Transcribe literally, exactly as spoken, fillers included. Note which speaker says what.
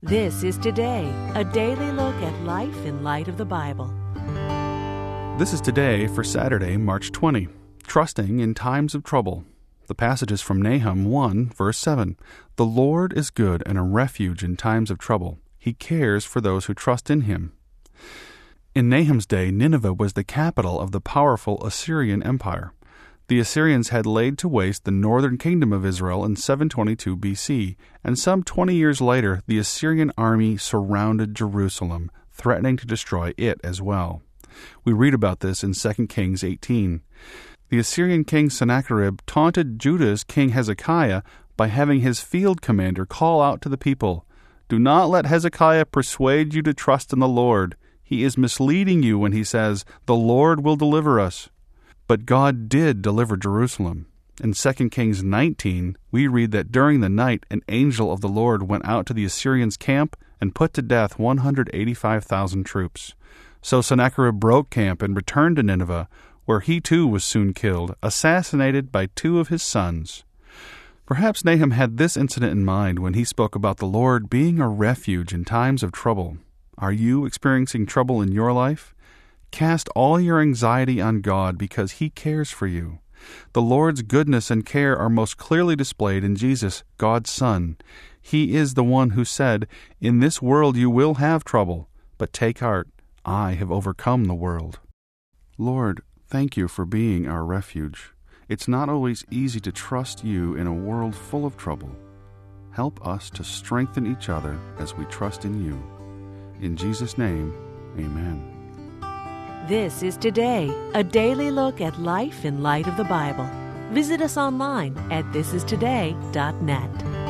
Speaker 1: This is Today, a daily look at life in light of the Bible.
Speaker 2: This is Today for Saturday, March twentieth, Trusting in Times of Trouble. The passage is from Nahum one, verse seven. The Lord is good and a refuge in times of trouble. He cares for those who trust in Him. In Nahum's day, Nineveh was the capital of the powerful Assyrian Empire. The Assyrians had laid to waste the northern kingdom of Israel in seven twenty-two B C, and some twenty years later, the Assyrian army surrounded Jerusalem, threatening to destroy it as well. We read about this in Second Kings eighteen. The Assyrian king Sennacherib taunted Judah's king Hezekiah by having his field commander call out to the people, "Do not let Hezekiah persuade you to trust in the Lord. He is misleading you when he says, 'The Lord will deliver us.'" But God did deliver Jerusalem. In Second Kings nineteen, we read that during the night an angel of the Lord went out to the Assyrians' camp and put to death one hundred eighty-five thousand troops. So Sennacherib broke camp and returned to Nineveh, where he too was soon killed, assassinated by two of his sons. Perhaps Nahum had this incident in mind when he spoke about the Lord being a refuge in times of trouble. Are you experiencing trouble in your life? Cast all your anxiety on God because He cares for you. The Lord's goodness and care are most clearly displayed in Jesus, God's Son. He is the one who said, "In this world you will have trouble, but take heart, I have overcome the world." Lord, thank you for being our refuge. It's not always easy to trust you in a world full of trouble. Help us to strengthen each other as we trust in you. In Jesus' name, amen.
Speaker 1: This is Today, a daily look at life in light of the Bible. Visit us online at this is today dot net.